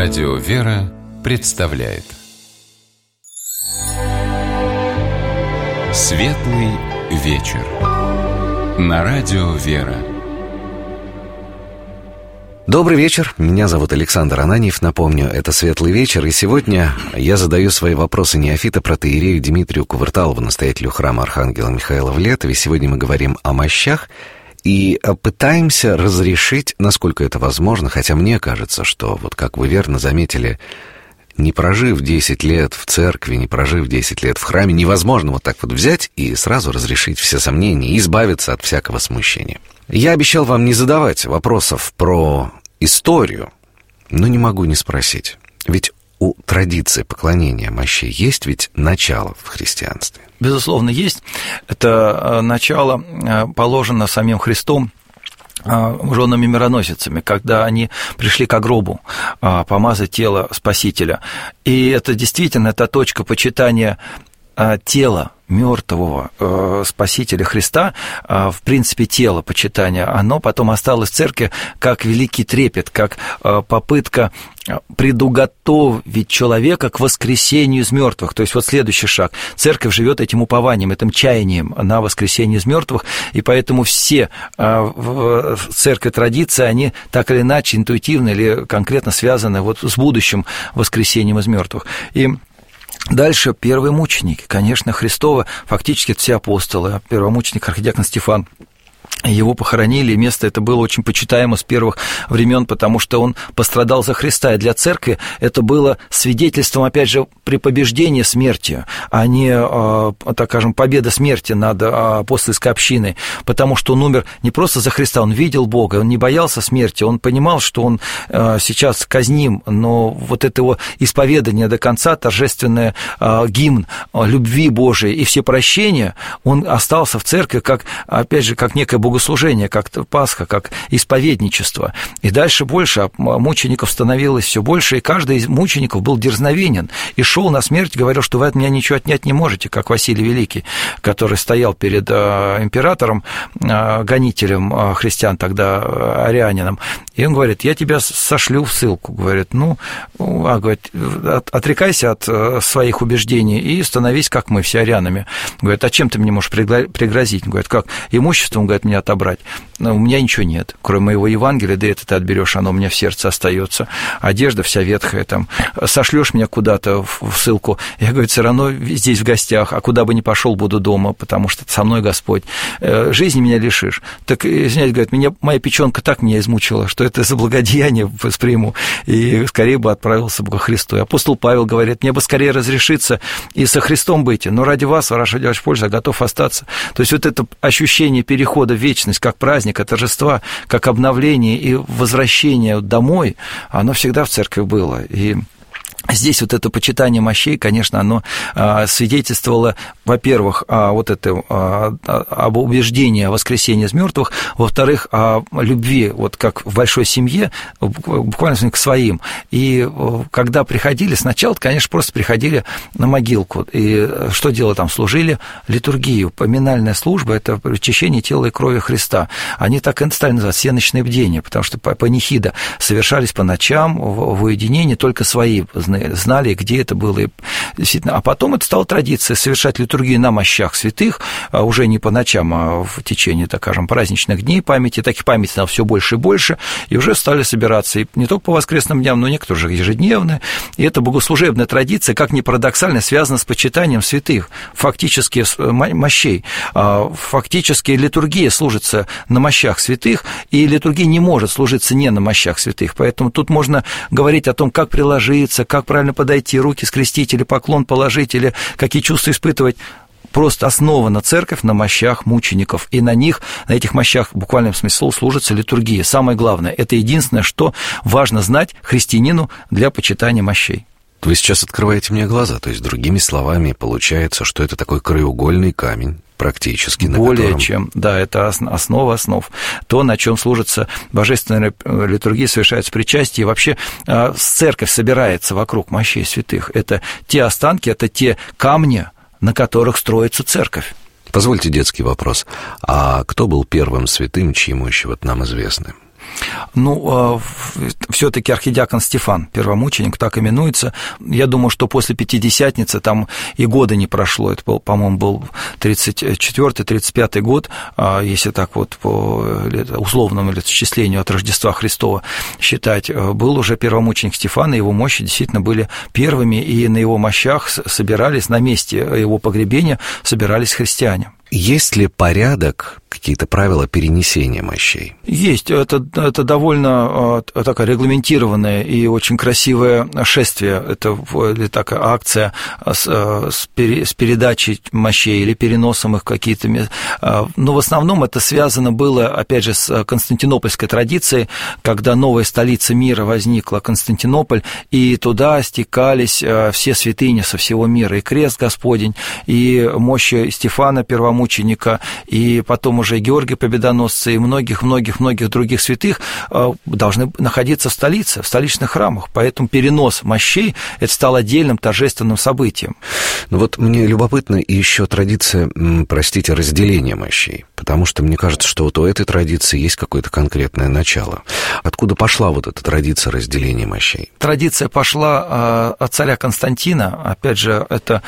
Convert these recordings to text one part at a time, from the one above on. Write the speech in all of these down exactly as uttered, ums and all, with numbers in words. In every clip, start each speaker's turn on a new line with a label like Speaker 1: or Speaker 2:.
Speaker 1: Радио «Вера» представляет Светлый вечер на Радио «Вера».
Speaker 2: Добрый вечер, меня зовут Александр Ананьев, напомню, это «Светлый вечер», и сегодня я задаю свои вопросы неофита протоиерею Дмитрию Кувырталову, настоятелю храма Архангела Михаила в Летове. Сегодня мы говорим о мощах и пытаемся разрешить, насколько это возможно, хотя мне кажется, что, вот как вы верно заметили, не прожив десять лет в церкви, не прожив десять лет в храме, невозможно вот так вот взять и сразу разрешить все сомнения и избавиться от всякого смущения. Я обещал вам не задавать вопросов про историю, но не могу не спросить. Ведь у традиции поклонения мощей есть ведь начало в христианстве?
Speaker 3: Безусловно, есть. Это начало положено самим Христом женами-мироносицами, когда они пришли к гробу помазать тело Спасителя. И это действительно та точка почитания тела мертвого э, Спасителя Христа, э, в принципе, тело почитания, оно потом осталось в церкви как великий трепет, как э, попытка предуготовить человека к воскресению из мертвых. То есть вот следующий шаг. Церковь живет этим упованием, этим чаянием на воскресение из мертвых, и поэтому все э, в церкви традиции, они так или иначе интуитивно или конкретно связаны вот с будущим воскресением из мертвых. И дальше первые мученики, конечно, Христова, фактически все апостолы, первомученик архидиакон Стефан. Его похоронили, и место это было очень почитаемо с первых времен, потому что он пострадал за Христа, и для церкви это было свидетельством, опять же, при побеждении смерти, а не, так скажем, победа смерти над апостольской общиной, потому что он умер не просто за Христа, он видел Бога, он не боялся смерти, он понимал, что он сейчас казним, но вот это его исповедание до конца, торжественный гимн любви Божией и всепрощения, он остался в церкви как, опять же, как некое богослужение, как Пасха, как исповедничество. И дальше больше мучеников становилось все больше, и каждый из мучеников был дерзновенен и шел на смерть, говорил, что вы от меня ничего отнять не можете, как Василий Великий, который стоял перед императором, гонителем христиан, тогда арианином, и он говорит, я тебя сошлю в ссылку, говорит, ну, а, говорит, отрекайся от своих убеждений и становись, как мы, все арианами. Говорит, а чем ты мне можешь пригрозить? Говорит, как? Имуществом, говорит, меня отобрать. Но у меня ничего нет, кроме моего Евангелия, да это ты отберешь, оно у меня в сердце остается. Одежда вся ветхая, там, сошлешь меня куда-то в ссылку, я, говорю, все равно здесь в гостях, а куда бы ни пошел, буду дома, потому что со мной Господь. Жизни меня лишишь. Так, извиняюсь, говорит, меня, моя печенка так меня измучила, что это за благодеяние восприму, и скорее бы отправился бы ко Христу. И апостол Павел говорит, мне бы скорее разрешиться и со Христом быть, но ради вас, ради вашей пользы, я готов остаться. То есть вот это ощущение перехода в вечность, как праздника, торжества, как обновление и возвращение домой, оно всегда в церкви было. И здесь вот это почитание мощей, конечно, оно свидетельствовало, во-первых, о вот это, об убеждении о воскресении из мертвых, во-вторых, о любви, вот как в большой семье, буквально к своим. И когда приходили, сначала, конечно, просто приходили на могилку. И что делали там? Служили литургию. Поминальная служба – это причащение тела и крови Христа. Они так и стали называть всеночное бдение, потому что панихида совершались по ночам в уединении, только свои знали, где это было. Действительно. А потом это стала традиция совершать литургию на мощах святых, уже не по ночам, а в течение, так скажем, праздничных дней памяти. Таких памятей стало все больше и больше, и уже стали собираться и не только по воскресным дням, но некоторые же ежедневные. И эта богослужебная традиция, как ни парадоксально, связана с почитанием святых, фактически мощей. Фактически литургия служится на мощах святых, и литургия не может служиться не на мощах святых. Поэтому тут можно говорить о том, как приложиться, как правильно подойти, руки скрестить или поклон положить, или какие чувства испытывать. Просто основана церковь на мощах мучеников, и на них, на этих мощах, в буквальном смысле слова, служится литургия. Самое главное, это единственное, что важно знать христианину для почитания мощей.
Speaker 2: Вы сейчас открываете мне глаза, то есть, другими словами, получается, что это такой краеугольный камень, практически, на
Speaker 3: более
Speaker 2: котором...
Speaker 3: чем, да, это основа основ. То, на чем служится божественная литургия, совершается причастие, и вообще церковь собирается вокруг мощей святых. Это те останки, это те камни, на которых строится церковь.
Speaker 2: Позвольте детский вопрос. А кто был первым святым, чьи мощи вот нам известны?
Speaker 3: Ну, все-таки архидиакон Стефан, первомученик, так именуется. Я думаю, что после Пятидесятницы там и года не прошло. Это, был, по-моему, был тридцать четвёртый тридцать пятый год, если так вот по условному летосчислению от Рождества Христова считать, был уже первомученик Стефан, и его мощи действительно были первыми, и на его мощах собирались, на месте его погребения собирались христиане.
Speaker 2: Есть ли порядок, какие-то правила перенесения мощей?
Speaker 3: Есть. Это, это довольно такая регламентированная и очень красивое шествие. Это или такая акция с, с, пере, с передачей мощей или переносом их какие-то. Но в основном это связано было, опять же, с константинопольской традицией, когда новая столица мира возникла, Константинополь, и туда стекались все святыни со всего мира, и крест Господень, и мощи Стефана Первомученика, мученика, и потом уже Георгия Победоносца, и многих-многих-многих других святых должны находиться в столице, в столичных храмах. Поэтому перенос мощей – это стало отдельным торжественным событием.
Speaker 2: Ну вот мне любопытна и еще традиция, простите, разделения мощей, потому что мне кажется, что вот у этой традиции есть какое-то конкретное начало. Откуда пошла вот эта традиция разделения мощей?
Speaker 3: Традиция пошла от царя Константина, опять же, это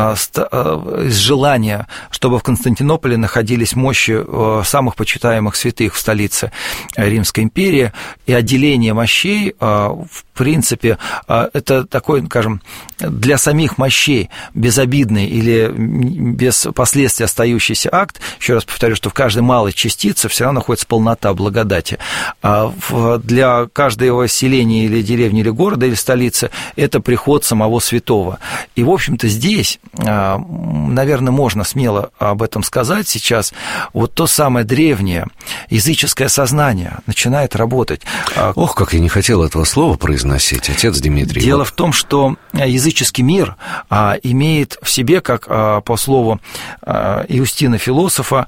Speaker 3: из желания, чтобы в Константинополе Константинополе находились мощи самых почитаемых святых в столице Римской империи, и отделение мощей, в принципе, это такой, скажем, для самих мощей безобидный или без последствий остающийся акт. Еще раз повторю, что в каждой малой частице все равно находится полнота благодати. Для каждого селения или деревни, или города, или столицы это приход самого святого. И, в общем-то, здесь, наверное, можно смело об этом сказать сейчас, вот то самое древнее языческое сознание начинает работать.
Speaker 2: Ох, как я не хотел этого слова произносить, отец Дмитрий.
Speaker 3: Дело в том, что языческий мир имеет в себе, как по слову Иустина Философа,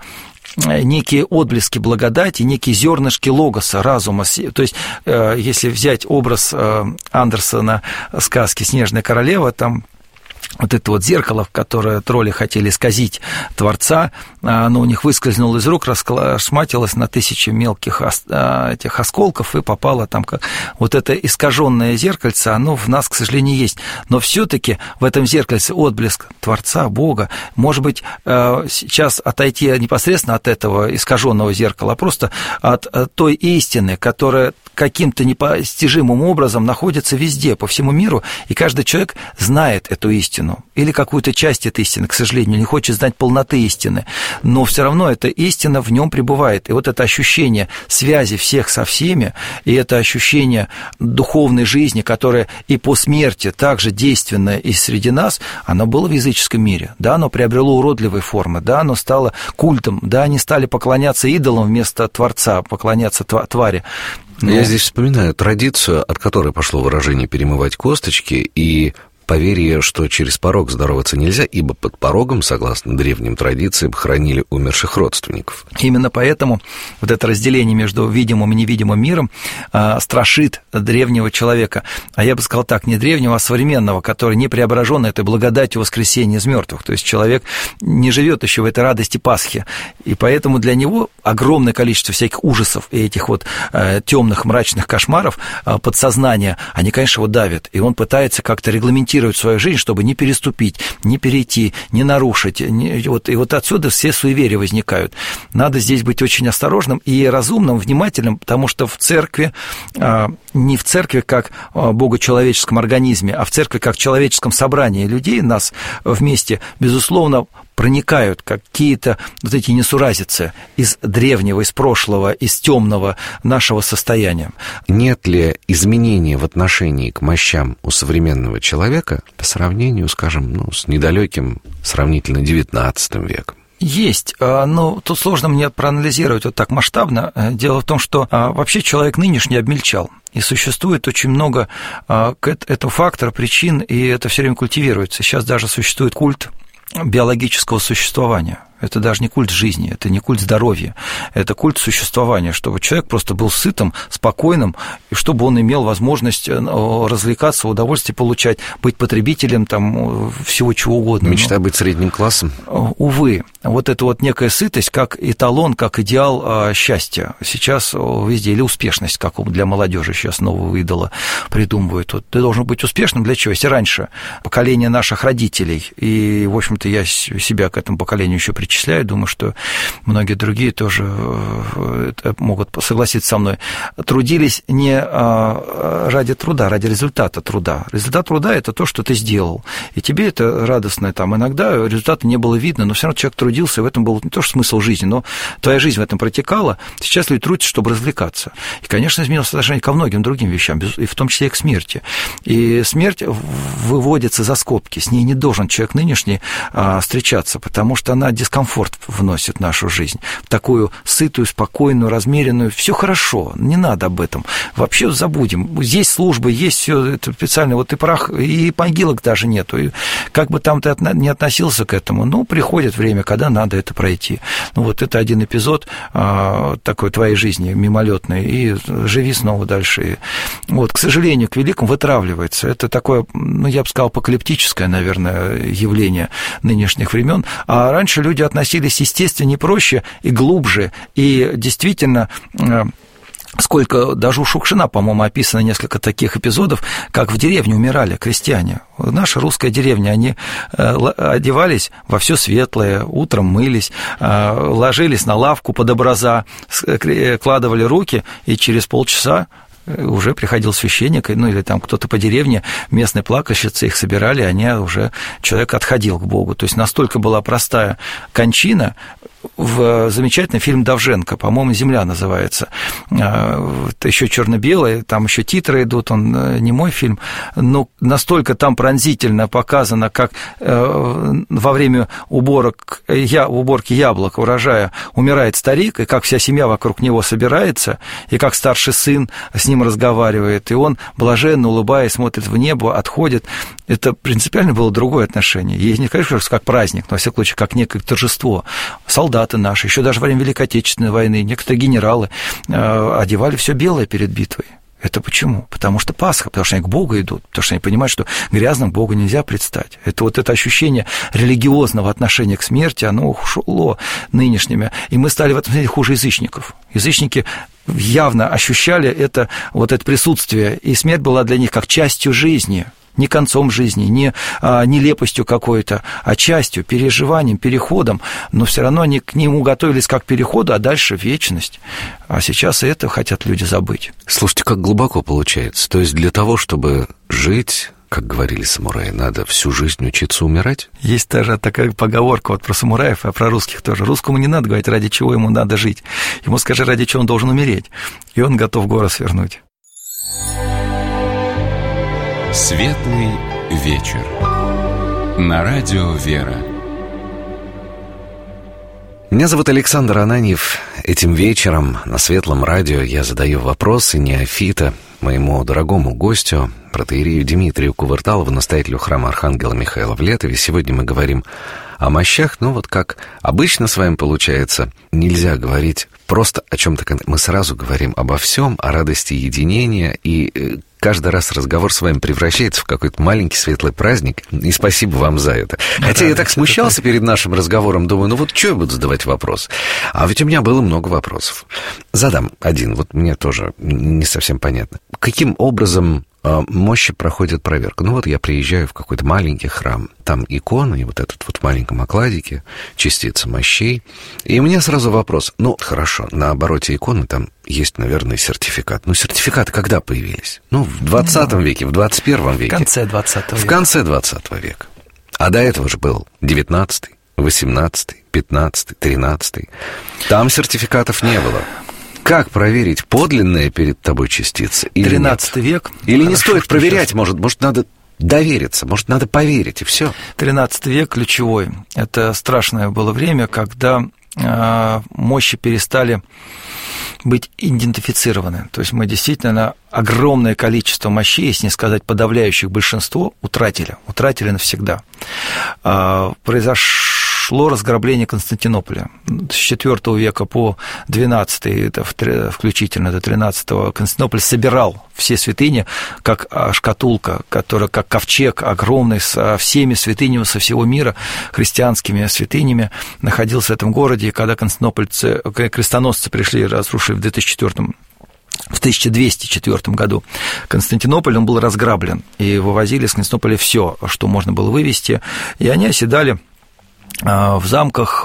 Speaker 3: некие отблески благодати, некие зернышки логоса, разума. То есть, если взять образ Андерсона сказки «Снежная королева», там вот это вот зеркало, в которое тролли хотели исказить Творца, оно у них выскользнуло из рук, расшматилось на тысячи мелких этих осколков и попало там как... Вот это искаженное зеркальце, оно в нас, к сожалению, есть. Но все-таки в этом зеркальце отблеск Творца, Бога. Может быть, сейчас отойти непосредственно от этого искаженного зеркала, а просто от той истины, которая каким-то непостижимым образом находится везде, по всему миру, и каждый человек знает эту истину, или какую-то часть этой истины, к сожалению, не хочет знать полноты истины, но все равно эта истина в нем пребывает. И вот это ощущение связи всех со всеми, и это ощущение духовной жизни, которая и по смерти также действенная и среди нас, оно было в языческом мире. Да, оно приобрело уродливые формы, да, оно стало культом, да, они стали поклоняться идолам вместо Творца, поклоняться твари. Но...
Speaker 2: Я здесь вспоминаю традицию, от которой пошло выражение «перемывать косточки», и поверье, что через порог здороваться нельзя, ибо под порогом, согласно древним традициям, хранили умерших родственников.
Speaker 3: Именно поэтому вот это разделение между видимым и невидимым миром а, страшит древнего человека. А я бы сказал так, не древнего, а современного, который не преображен этой благодатью воскресения из мертвых. То есть человек не живет еще в этой радости Пасхи. И поэтому для него огромное количество всяких ужасов и этих вот а, темных, мрачных кошмаров а, подсознания, они, конечно, его давят. И он пытается как-то регламентировать свою жизнь, чтобы не переступить, не перейти, не нарушить. Не, вот, и вот отсюда все суеверия возникают. Надо здесь быть очень осторожным и разумным, внимательным, потому что в церкви, не в церкви как в богочеловеческом организме, а в церкви как в человеческом собрании людей, нас вместе, безусловно, проникают какие-то вот эти несуразицы из древнего, из прошлого, из темного нашего состояния.
Speaker 2: Нет ли изменений в отношении к мощам у современного человека по сравнению, скажем, ну, с недалеким сравнительно девятнадцатым веком?
Speaker 3: Есть, но тут сложно мне проанализировать вот так масштабно. Дело в том, что вообще человек нынешний обмельчал. И существует очень много этого фактора, причин, и это все время культивируется. Сейчас даже существует культ биологического существования. Это даже не культ жизни, это не культ здоровья, это культ существования, чтобы человек просто был сытым, спокойным, и чтобы он имел возможность развлекаться, удовольствие получать, быть потребителем там, всего чего угодно.
Speaker 2: Мечта быть средним классом?
Speaker 3: Увы. Вот это вот некая сытость, как эталон, как идеал счастья. Сейчас везде, или успешность, как для молодежи сейчас нового идола придумывают. Вот ты должен быть успешным для чего? Если раньше поколение наших родителей, и, в общем-то, я себя к этому поколению еще причисляю, думаю, что многие другие тоже могут согласиться со мной, трудились не ради труда, ради результата труда. Результат труда – это то, что ты сделал, и тебе это радостно. Там, иногда результата не было видно, но все равно человек трудился, и в этом был не то, что смысл жизни, но твоя жизнь в этом протекала. Сейчас люди трудятся, чтобы развлекаться. И, конечно, изменилось отношение ко многим другим вещам, и в том числе и к смерти. И смерть выводится за скобки, с ней не должен человек нынешний встречаться, потому что она дискомфорт вносит в нашу жизнь, в такую сытую, спокойную, размеренную. Все хорошо, не надо об этом. Вообще забудем. Есть службы, есть все это специально, вот и прах, и могилок даже нету. И как бы там ты не относился к этому, ну, приходит время, когда надо это пройти. Ну, вот это один эпизод а, такой твоей жизни, мимолетный, и живи снова дальше. Вот, к сожалению, к великому вытравливается. Это такое, ну, я бы сказал, апокалиптическое, наверное, явление нынешних времен. А раньше люди относились естественнее, проще и глубже, и действительно... Сколько, даже у Шукшина, по-моему, описано несколько таких эпизодов, как в деревне умирали крестьяне. Наша русская деревня, они одевались во все светлое, утром мылись, ложились на лавку под образа, кладывали руки, и через полчаса уже приходил священник, ну или там кто-то по деревне, местные плакальщицы их собирали, они уже, человек отходил к Богу. То есть настолько была простая кончина. В замечательный фильм Довженко, по-моему, «Земля» называется. Это еще черно-белый, там еще титры идут, он не мой фильм, но настолько там пронзительно показано, как во время уборок, я, уборки яблок, урожая, умирает старик, и как вся семья вокруг него собирается, и как старший сын с ним разговаривает, и он, блаженно улыбаясь, смотрит в небо, отходит. Это принципиально было другое отношение. Я не скажу, что как праздник, но, во всяком случае, как некое торжество. Солдаты наши, еще даже во время Великой Отечественной войны, некоторые генералы э, одевали все белое перед битвой. Это почему? Потому что Пасха, потому что они к Богу идут, потому что они понимают, что грязным Богу нельзя предстать. Это вот это ощущение религиозного отношения к смерти, оно ушло нынешними, и мы стали в этом смысле хуже язычников. Язычники явно ощущали это, вот это присутствие, и смерть была для них как частью жизни, не концом жизни, не а, нелепостью какой-то, а частью, переживанием, переходом, но все равно они к нему готовились как к переходу, а дальше вечность. А сейчас и это хотят люди забыть.
Speaker 2: Слушайте, как глубоко получается. То есть для того, чтобы жить, как говорили самураи, надо всю жизнь учиться умирать?
Speaker 3: Есть даже такая поговорка вот про самураев, а про русских тоже. Русскому не надо говорить, ради чего ему надо жить. Ему скажи, ради чего он должен умереть, и он готов горы свернуть.
Speaker 1: Светлый вечер. На радио «Вера».
Speaker 2: Меня зовут Александр Ананьев. Этим вечером на Светлом радио я задаю вопросы неофита моему дорогому гостю, протоиерею Дмитрию Кувырталову, настоятелю храма Архангела Михаила в Летове. Сегодня мы говорим о мощах, но вот как обычно с вами получается, нельзя говорить просто о чем-то. Мы сразу говорим обо всем, о радости единения, и каждый раз разговор с вами превращается в какой-то маленький светлый праздник, и спасибо вам за это. Хотя я так смущался перед нашим разговором, думаю, ну вот что я буду задавать вопрос? А ведь у меня было много вопросов. Задам один, вот мне тоже не совсем понятно. Каким образом мощи проходят проверку? Ну вот я приезжаю в какой-то маленький храм, там икона, и вот этот вот в маленьком окладике, частица мощей, и у меня сразу вопрос, ну хорошо, на обороте иконы там есть, наверное, сертификат. Ну, сертификаты когда появились? Ну, в двадцатом веке, в двадцать первом веке.
Speaker 3: В конце двадцатого века.
Speaker 2: В конце двадцатого века. А до этого же был девятнадцатый, восемнадцатый, пятнадцатый, тринадцатый. Там сертификатов не было. Как проверить, подлинная перед тобой частица или
Speaker 3: тринадцатый век.
Speaker 2: Или не стоит проверять, может, может, надо довериться, может, надо поверить, и все.
Speaker 3: тринадцатый век ключевой. Это страшное было время, когда э, мощи перестали быть идентифицированы. То есть мы действительно огромное количество мощей, если не сказать подавляющих большинство, утратили. Утратили навсегда. Э, произошло шло разграбление Константинополя. С четвёртого века по двенадцатый, это включительно до тринадцатого, Константинополь собирал все святыни, как шкатулка, которая, как ковчег огромный, со всеми святынями со всего мира, христианскими святынями, находился в этом городе. И когда константинопольцы, крестоносцы пришли, разрушив в две тысячи четвёртом в тысяча двести четвёртом году Константинополь, он был разграблен, и вывозили из Константинополя все, что можно было вывезти, и они оседали в замках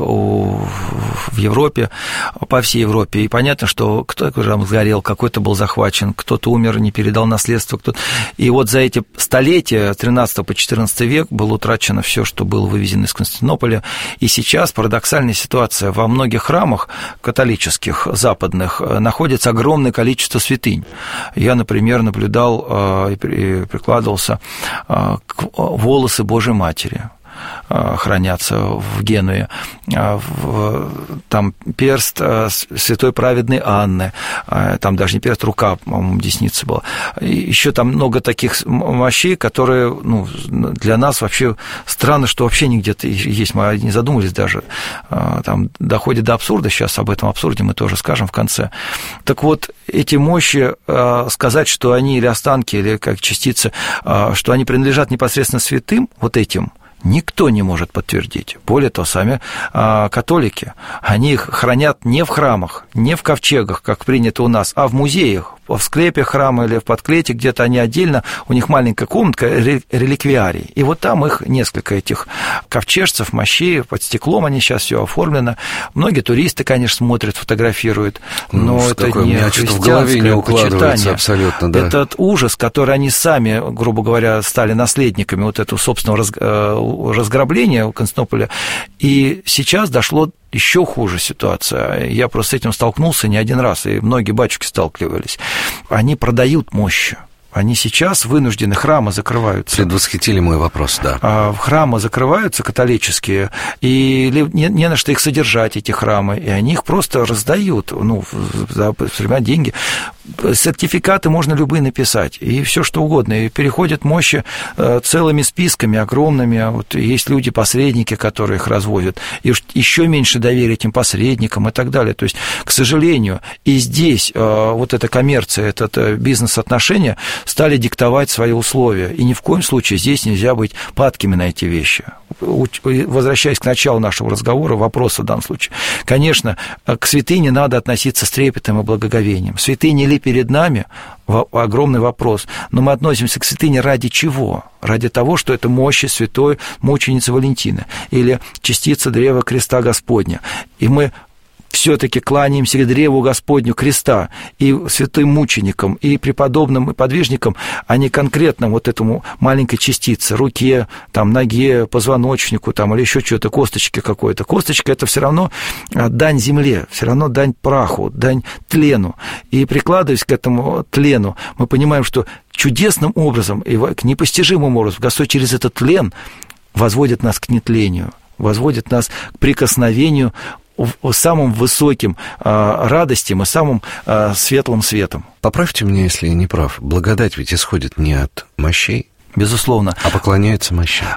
Speaker 3: в Европе, по всей Европе. И понятно, что кто-то там сгорел, какой-то был захвачен, кто-то умер, не передал наследство. Кто-то... И вот за эти столетия, с тринадцатого по четырнадцатый век, было утрачено все, что было вывезено из Константинополя. И сейчас парадоксальная ситуация. Во многих храмах католических, западных, находится огромное количество святынь. Я, например, наблюдал и прикладывался к волосы Божьей Матери. Хранятся в Генуе, там перст святой праведной Анны, там даже не перст, рука, по-моему, десница была. Еще там много таких мощей, которые, ну, для нас вообще странно, что вообще нигде-то есть, мы не задумывались даже, там доходит до абсурда, сейчас об этом абсурде мы тоже скажем в конце. Так вот, эти мощи, сказать, что они или останки, или как частицы, что они принадлежат непосредственно святым, вот этим, никто не может подтвердить. Более того, сами а, католики, они их хранят не в храмах, не в ковчегах, как принято у нас, а в музеях, в склепе храма или в подклете, где-то они отдельно, у них маленькая комнатка, реликвиарий. И вот там их несколько этих ковчежцев, мощей, под стеклом они сейчас все оформлено. Многие туристы, конечно, смотрят, фотографируют, но ну, это не христианское почитание.
Speaker 2: Абсолютно, да.
Speaker 3: Этот ужас, который они сами, грубо говоря, стали наследниками вот этого собственного разграбления Константинополя. И сейчас дошло еще хуже ситуация. Я просто с этим столкнулся не один раз, и многие батюшки сталкивались. Они продают мощи. Они сейчас вынуждены, храмы закрываются.
Speaker 2: Предвосхитили мой вопрос, да.
Speaker 3: Храмы закрываются католические, и не, не на что их содержать, эти храмы, и они их просто раздают, ну, за деньги. Сертификаты можно любые написать, и все что угодно. И переходят мощи целыми списками огромными. Вот есть люди-посредники, которые их развозят, и еще меньше доверия этим посредникам и так далее. То есть, к сожалению, и здесь вот эта коммерция, это бизнес-отношения стали диктовать свои условия. И ни в коем случае здесь нельзя быть падкими на эти вещи. Возвращаясь к началу нашего разговора, вопроса в данном случае. Конечно, к святыне надо относиться с трепетом и благоговением. Святыня ли перед нами? Огромный вопрос. Но мы относимся к святыне ради чего? Ради того, что это мощи святой мученицы Валентины или частица древа креста Господня. И мы все-таки кланяемся к древу Господню креста и святым мученикам, и преподобным, и подвижникам, а не конкретно вот этому маленькой частице, руке, там, ноге, позвоночнику, там, или еще что-то, косточке какой-то. Косточка – это все равно дань земле, все равно дань праху, дань тлену. И прикладываясь к этому тлену, мы понимаем, что чудесным образом и к непостижимому образу Господь через этот тлен возводит нас к нетлению, возводит нас к прикосновению самым высоким радостям и самым светлым светом.
Speaker 2: Поправьте меня, если я не прав. Благодать ведь исходит не от мощей,
Speaker 3: безусловно.
Speaker 2: А поклоняются мощам.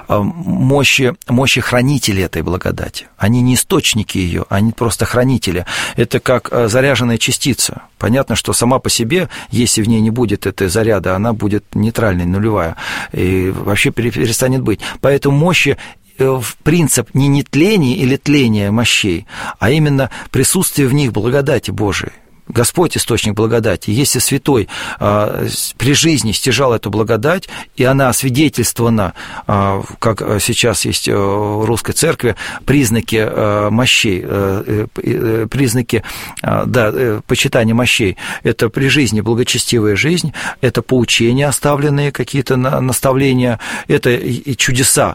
Speaker 3: Мощи, мощи хранители этой благодати. Они не источники ее, они просто хранители. Это как заряженная частица. Понятно, что сама по себе, если в ней не будет этой заряда, она будет нейтральной, нулевая, и вообще перестанет быть. Поэтому мощи, в принцип не нетления или тления мощей, а именно присутствие в них благодати Божией. Господь – источник благодати. Если святой а, при жизни стяжал эту благодать, и она освидетельствована, а, как сейчас есть в русской церкви, признаки а, мощей, а, признаки а, да, почитания мощей – это при жизни благочестивая жизнь, это поучения, оставленные какие-то наставления, это и чудеса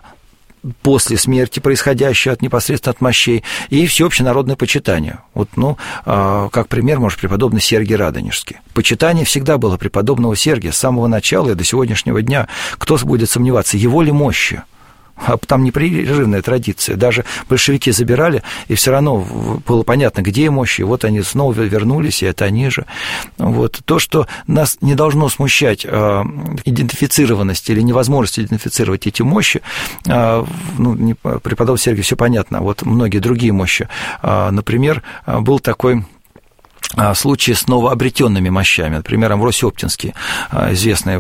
Speaker 3: после смерти, происходящее от непосредственно от мощей, и всеобщее народное почитание. Вот, ну, как пример, может, преподобный Сергий Радонежский. Почитание всегда было преподобного Сергия с самого начала и до сегодняшнего дня. Кто будет сомневаться, его ли мощи? А там непрерывная традиция. Даже большевики забирали, и все равно было понятно, где мощи. Вот они снова вернулись, и это они же. Вот. То, что нас не должно смущать идентифицированность или невозможность идентифицировать эти мощи, ну, преподобный Сергий, все понятно. Вот многие другие мощи. Например, был такой случаи с новообретенными мощами. Например, Амвросий Оптинский, известный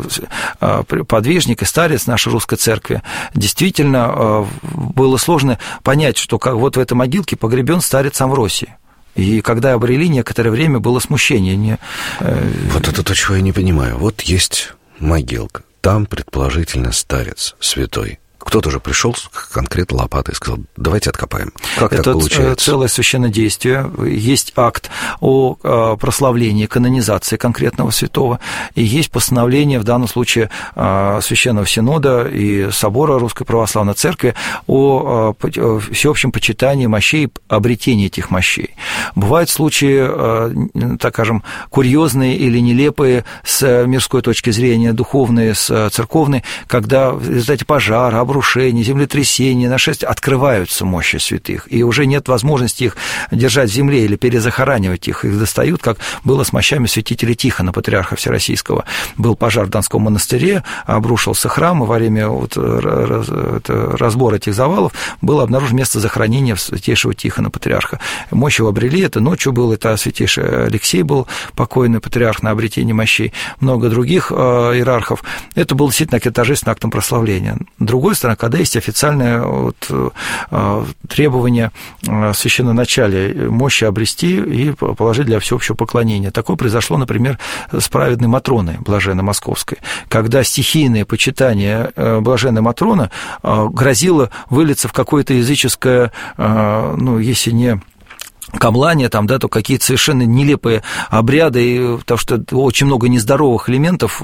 Speaker 3: подвижник и старец нашей русской церкви. Действительно, было сложно понять, что вот в этой могилке погребен старец Амвросий. И когда обрели, некоторое время было смущение. Не...
Speaker 2: Вот это то, чего я не понимаю. Вот есть могилка, там, предположительно, старец святой. Кто-то же пришел конкретно лопатой и сказал, давайте откопаем. Как
Speaker 3: это
Speaker 2: так получается?
Speaker 3: Целое священное действие. Есть акт о прославлении, канонизации конкретного святого, и есть постановление, в данном случае, Священного Синода и Собора Русской Православной Церкви о всеобщем почитании мощей, обретении этих мощей. Бывают случаи, так скажем, курьезные или нелепые с мирской точки зрения, духовные, с церковной, когда в результате пожара, обрушения, землетрясения, нашествия открываются мощи святых, и уже нет возможности их держать в земле или перезахоранивать их. Их достают, как было с мощами святителя Тихона, патриарха Всероссийского. Был пожар в Донском монастыре, обрушился храм, и во время вот разбора этих завалов было обнаружено место захоронения святейшего Тихона, патриарха. Мощи его обрели, это ночью был, это святейший Алексей был, покойный патриарх на обретении мощей, много других иерархов. Это было действительно торжественным актом прославления. Другой стороны, когда есть официальное вот, требование священноначалия мощи обрести и положить для всеобщего поклонения. Такое произошло, например, с праведной Матроной Блаженной Московской, когда стихийное почитание Блаженной Матроны грозило вылиться в какое-то языческое, ну, если не камлания, там, да, то какие-то совершенно нелепые обряды, потому что очень много нездоровых элементов,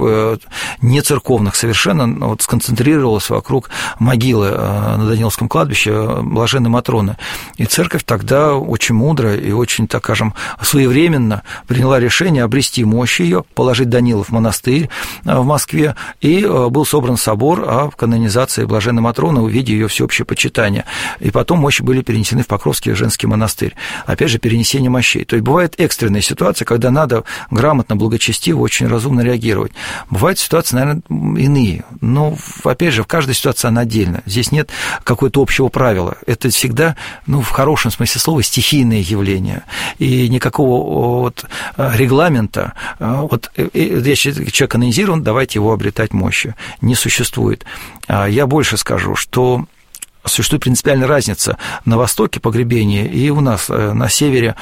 Speaker 3: не церковных совершенно, вот, сконцентрировалось вокруг могилы на Даниловском кладбище Блаженной Матроны. И церковь тогда очень мудро и очень, так скажем, своевременно приняла решение обрести мощь ее, положить Данилов монастырь в Москве, и был собран собор о канонизации Блаженной Матроны в виде ее всеобщего почитания. И потом мощи были перенесены в Покровский женский монастырь. Опять же, перенесение мощей. То есть бывает экстренная ситуация, когда надо грамотно, благочестиво, очень разумно реагировать. Бывают ситуации, наверное, иные. Но, опять же, в каждой ситуации она отдельно. Здесь нет какого-то общего правила. Это всегда, ну, в хорошем смысле слова, стихийное явление. И никакого вот регламента, вот если человек канонизирован, давайте его обретать мощи. Не существует. Я больше скажу, что существует принципиальная разница на востоке погребения и у нас на севере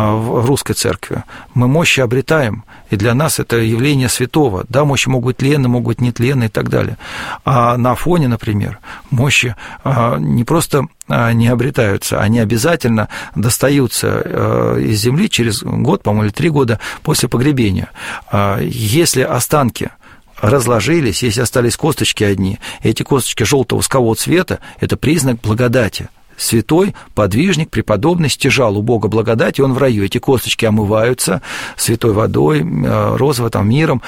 Speaker 3: в русской церкви. Мы мощи обретаем, и для нас это явление святого. Да, мощи могут быть тленны, могут быть нетленны и так далее. А на Афоне, например, мощи не просто не обретаются, они обязательно достаются из земли через год, по-моему, или три года после погребения. Если останки разложились, если остались косточки одни, эти косточки желтого воскового цвета, это признак благодати. Святой подвижник, преподобный, стяжал у Бога благодать, и он в раю. Эти косточки омываются святой водой, розовым там, миром,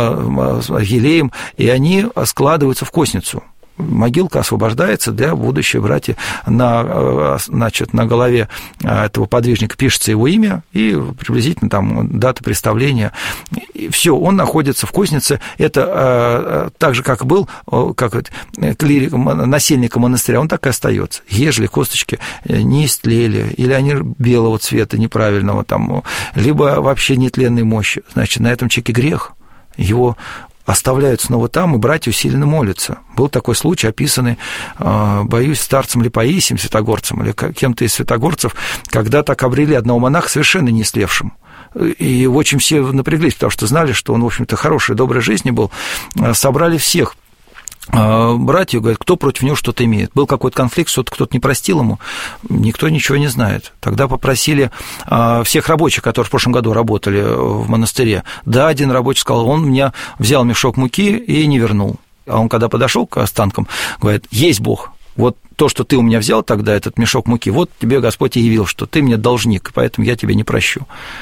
Speaker 3: елеем, и они складываются в костницу. Могилка освобождается для будущей братья. На, значит, на голове этого подвижника пишется его имя и приблизительно там дата представления. Все, он находится в костнице. Это так же, как был, как клирик, насельником монастыря, он так и остается. Ежели косточки не истлели, или они белого цвета, неправильного, там, либо вообще нетленной мощи, значит, на этом человеке грех. Его оставляют снова там, и братья усиленно молятся. Был такой случай, описанный, боюсь, старцем ли Паисием, святогорцем, или кем-то из святогорцев, когда так обрели одного монаха совершенно не слевшим. И очень все напряглись, потому что знали, что он, в общем-то, хорошей, доброй жизни был. Собрали всех братьев, говорят, кто против него что-то имеет. Был какой-то конфликт, что-то кто-то не простил ему, никто ничего не знает. Тогда попросили всех рабочих, которые в прошлом году работали в монастыре. Да, один рабочий сказал, он меня взял мешок муки и не вернул. А он, когда подошел к останкам, говорит, есть Бог. Вот то, что ты у меня взял тогда, этот мешок муки, вот тебе Господь и явил, что ты мне должник, поэтому я тебя не прощу.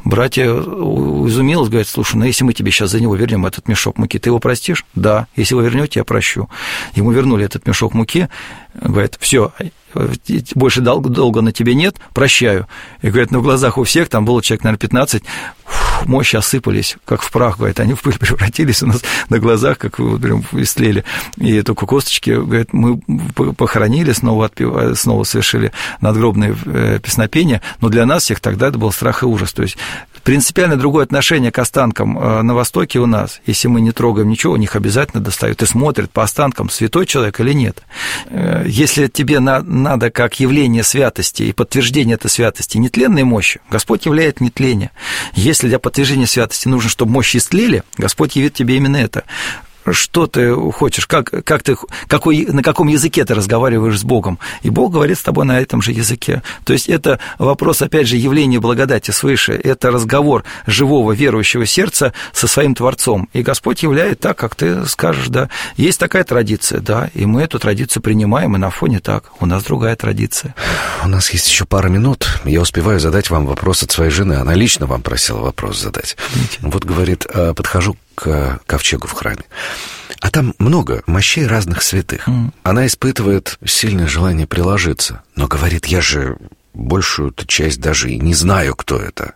Speaker 3: Братья изумились, говорят: слушай, ну если мы тебе сейчас за него вернем этот мешок муки, ты его простишь? Да, если вы вернете, я прощу. Ему вернули этот мешок муки, говорят: все, больше долга на тебе нет, прощаю. И говорят, ну в глазах у всех, там было человек, наверное, пятнадцать, мощи осыпались, как в прах, говорят, они в пыль превратились у нас на глазах, как вот прям истлели. И только косточки, говорят, мы похоронили, снова, отпев... снова совершили надгробное песнопение, но для нас всех тогда это был страх и ужас. То есть принципиально другое отношение к останкам на Востоке у нас. Если мы не трогаем ничего, у них обязательно достают и смотрят по останкам, святой человек или нет. Если тебе надо как явление святости и подтверждение этой святости нетленной мощи, Господь являет нетление. Если для подтверждения святости нужно, чтобы мощи истлели, Господь явит тебе именно это. Что ты хочешь, как, как ты, какой, на каком языке ты разговариваешь с Богом, и Бог говорит с тобой на этом же языке. То есть это вопрос, опять же, явления благодати свыше, это разговор живого верующего сердца со своим Творцом, и Господь являет так, как ты скажешь, да. Есть такая традиция, да, и мы эту традицию принимаем, и на фоне так, у нас другая традиция.
Speaker 2: У нас есть еще пара минут, я успеваю задать вам вопрос от своей жены, она лично вам просила вопрос задать. Видите? Вот, говорит, подхожу к ковчегу в храме, а там много мощей разных святых. Mm. Она испытывает сильное желание приложиться, но говорит, я же большую-то часть даже и не знаю, кто это.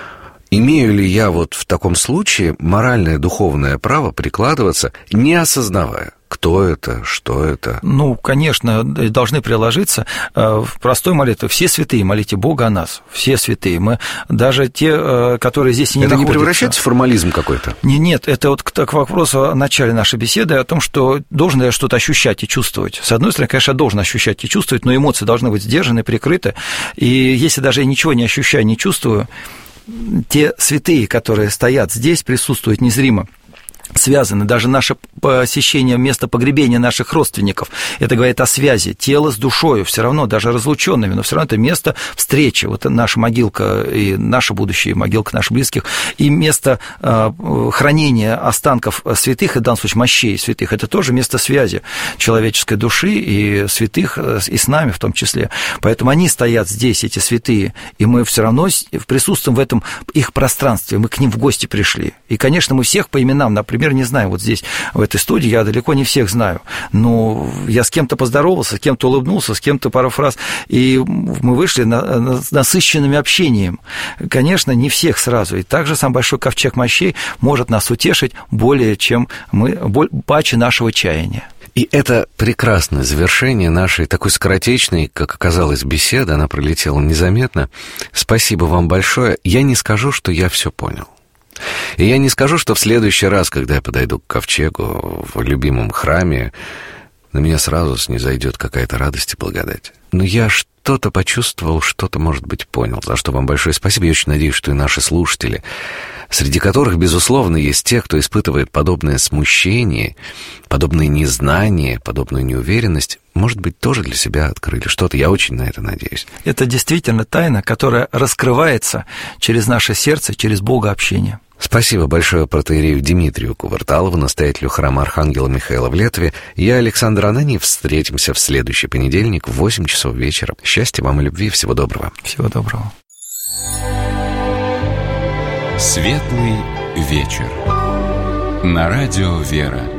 Speaker 2: Имею ли я вот в таком случае моральное, духовное право прикладываться, не осознавая, кто это, что это?
Speaker 3: Ну, конечно, должны приложиться. В простой молитве все святые, молите Бога о нас, все святые. Мы, даже те, которые здесь не
Speaker 2: это
Speaker 3: находятся...
Speaker 2: Это не превращается в формализм какой-то?
Speaker 3: Нет, нет, это вот к, к вопросу о начале нашей беседы, о том, что должен я что-то ощущать и чувствовать. С одной стороны, конечно, я должен ощущать и чувствовать, но эмоции должны быть сдержаны, прикрыты. И если даже я ничего не ощущаю, не чувствую, те святые, которые стоят здесь, присутствуют незримо, связаны, даже наше посещение места погребения наших родственников, это говорит о связи тела с душою, все равно, даже разлученными, но все равно это место встречи, вот наша могилка и наше будущее, могилка наших близких, и место хранения останков святых, и в данном случае мощей святых, это тоже место связи человеческой души и святых, и с нами в том числе. Поэтому они стоят здесь, эти святые, и мы все равно присутствуем в этом их пространстве, мы к ним в гости пришли. И, конечно, мы всех по именам, например, Например, не знаю, вот здесь, в этой студии, я далеко не всех знаю, но я с кем-то поздоровался, с кем-то улыбнулся, с кем-то пару фраз, и мы вышли на, на, насыщенным общением. Конечно, не всех сразу, и также сам Большой Ковчег Мощей может нас утешить более, чем мы, более, паче нашего чаяния.
Speaker 2: И это прекрасное завершение нашей такой скоротечной, как оказалось, беседы, она пролетела незаметно. Спасибо вам большое. Я не скажу, что я все понял. И я не скажу, что в следующий раз, когда я подойду к ковчегу в любимом храме, на меня сразу снизойдет какая-то радость и благодать. Но я что-то почувствовал, что-то, может быть, понял, за что вам большое спасибо. Я очень надеюсь, что и наши слушатели, среди которых, безусловно, есть те, кто испытывает подобное смущение, подобное незнание, подобную неуверенность, может быть, тоже для себя открыли что-то. Я очень на это надеюсь.
Speaker 3: Это действительно тайна, которая раскрывается через наше сердце, через Бога общение.
Speaker 2: Спасибо большое протоиерею Дмитрию Кувырталову, настоятелю храма Архангела Михаила в Летве. Я, Александр Ананьев. Встретимся в следующий понедельник в восемь часов вечера. Счастья вам и любви. Всего доброго.
Speaker 3: Всего доброго.
Speaker 1: Светлый вечер. На радио «Вера».